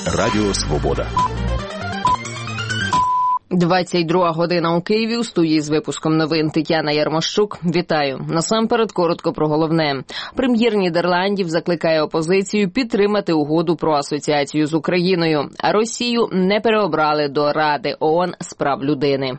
Радіо Свобода. 22 година у Києві. У студії з випуском новин Тетяна Ярмощук. Вітаю. Насамперед коротко про головне. Прем'єр Нідерландів закликає опозицію підтримати угоду про асоціацію з Україною. А Росію не переобрали до Ради ООН з прав людини.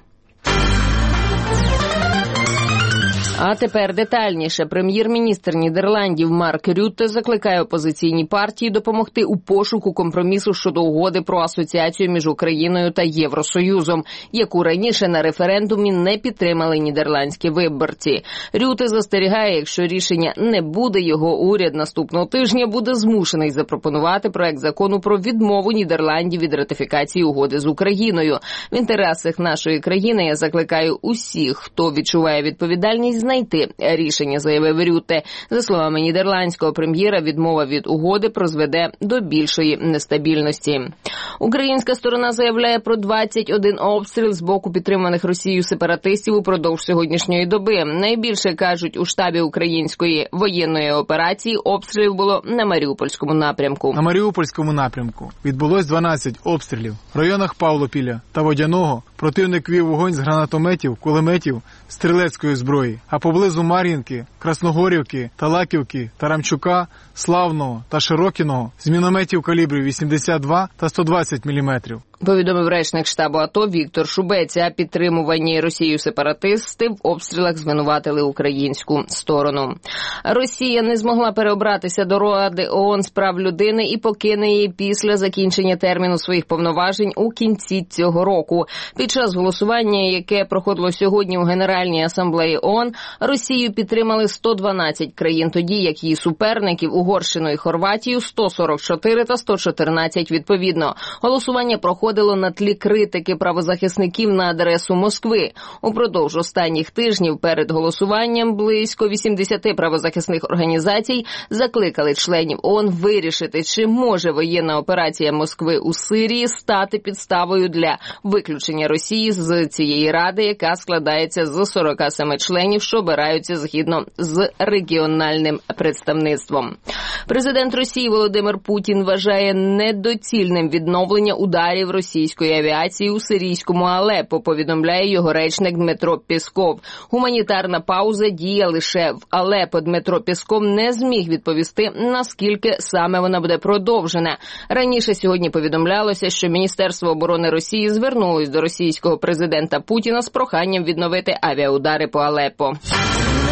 А тепер детальніше. Прем'єр-міністр Нідерландів Марк Рютте закликає опозиційні партії допомогти у пошуку компромісу щодо угоди про асоціацію між Україною та Євросоюзом, яку раніше на референдумі не підтримали нідерландські виборці. Рютте застерігає, якщо рішення не буде, його уряд наступного тижня буде змушений запропонувати проект закону про відмову Нідерландів від ратифікації угоди з Україною. В інтересах нашої країни я закликаю усіх, хто відчуває відповідальність, знайти рішення, заявив Рютте. За словами нідерландського прем'єра, відмова від угоди призведе до більшої нестабільності. Українська сторона заявляє про 21 обстріл з боку підтриманих Росією сепаратистів упродовж сьогоднішньої доби. Найбільше, кажуть у штабі української воєнної операції, обстрілів було на Маріупольському напрямку. На Маріупольському напрямку відбулось 12 обстрілів. В районах Павлопіля та Водяного противник вів вогонь з гранатометів, кулеметів, стрілецької зброї, а поблизу Мар'їнки, Красногорівки, Талаківки, Тарамчука, Славного та Широкіного з мінометів калібрів 82 та 120 мм. Повідомив речник штабу АТО Віктор Шубець. А підтримувані Росією сепаратисти в обстрілах звинуватили українську сторону. Росія не змогла переобратися до Ради ООН з прав людини і покине її після закінчення терміну своїх повноважень у кінці цього року. Під час голосування, яке проходило сьогодні у Генеральній асамблеї ООН, Росію підтримали 112 країн, тоді як її суперників Угорщину і Хорватію 144 та 114 відповідно. Голосування проходило на тлі критики правозахисників на адресу Москви. Упродовж останніх тижнів перед голосуванням близько 80 правозахисних організацій закликали членів ООН вирішити, чи може воєнна операція Москви у Сирії стати підставою для виключення Росії з цієї ради, яка складається з 47 членів, що обираються згідно з регіональним представництвом. Президент Росії Володимир Путін вважає недоцільним відновлення ударів російської авіації у сирійському Алеппо, повідомляє його речник Дмитро Пєсков. Гуманітарна пауза діє лише в Алеппо. Дмитро Пєсков не зміг відповісти, наскільки саме вона буде продовжена. Раніше сьогодні повідомлялося, що Міністерство оборони Росії звернулось до російського президента Путіна з проханням відновити авіаудари по Алеппо.